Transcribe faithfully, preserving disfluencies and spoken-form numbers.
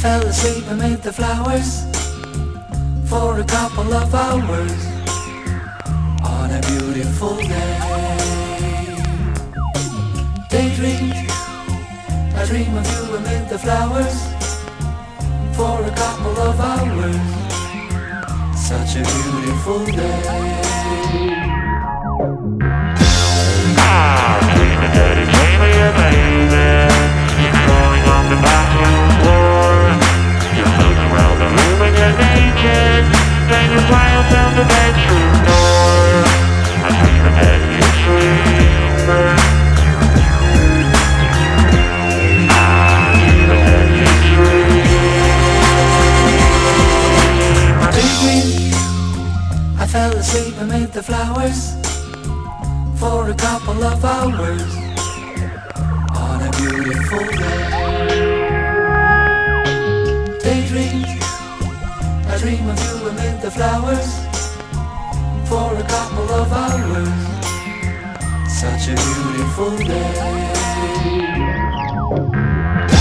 fell asleep amid the flowers for a couple of hours on a beautiful day. Daydreamed, I dream of you amid the flowers for a couple of hours. Such a beautiful day. Ah, dreaming that he gave me a baby. You're crawling on the bathroom floor. You're moving around the room and you're naked. Then you fly down the bedroom door. I'm dreaming that you sleep. Ah, dreaming that you sleep. Daydream, I fell asleep amid the flowers for a couple of hours on a beautiful day. Daydream, I dream of you amid the flowers for a couple of hours. Such a beautiful day.